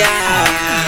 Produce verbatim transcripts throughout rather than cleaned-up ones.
yeah.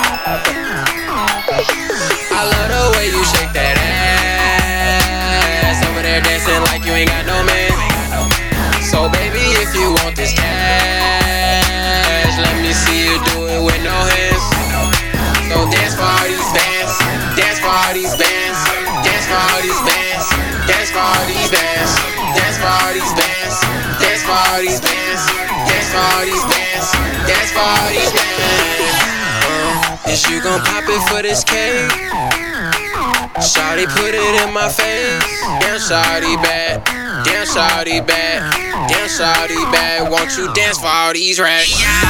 I love the way you shake that ass. Over there dancing like you ain't got no man. So baby, if you want this cash, let me see you do it with no hands. So dance for all these bands, dance for all these bands, dance for all these bands, dance for all these bands, dance for all these bands, dance for all these bands, dance for all these bands, dance for all these bands. Uh, is you gon' pop it for this cake? Shawty put it in my face. Damn shawty bad, damn shawty bad, damn shawty bad. Won't you dance for all these racks?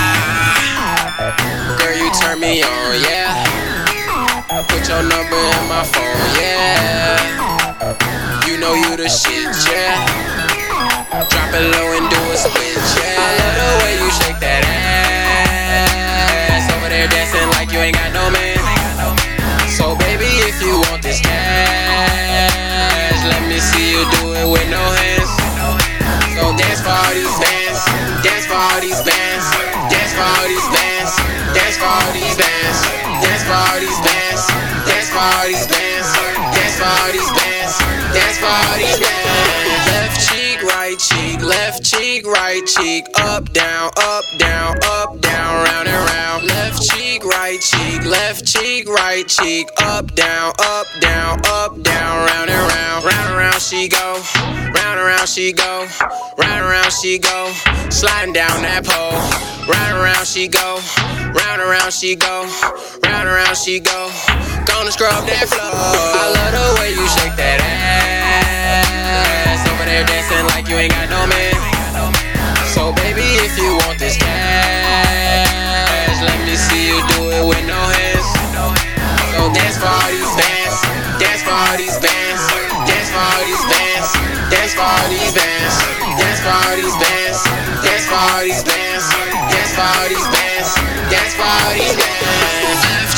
Girl, you turn me on, yeah. Put your number in my phone, yeah. You know you the shit, yeah. Drop it low and do a switch, yeah. I love the way you shake that ass. Over there dancing like you ain't got no man. So baby, if you want this cash, let me see you do it with no hands. So dance for all these bands, dance for all these bands, dance for all these bands, dance for all these bands, dance for all these bands, dance for all these bands, dance for all these bands, dance for all these bands. Left cheek, right cheek, left cheek, right cheek, up, down, up, down, up, down, round and round. Left cheek, right cheek, left cheek, right cheek, up, down, up, down, up, down, round and round. Round and round she go, round and round she go, round and round she go, sliding down that pole. Round and round she go, round and round she go, round and round she go, gonna scrub that floor. I love the way you shake that ass. Over there dancing like you ain't got no man. So baby, if you want this cash, let me see you do it with no hands. So dance for all these bands, dance for all these bands, dance for all these bands, dance for all these bands, dance for all these bands, dance for all these bands, dance for all these bands, dance for all these bands.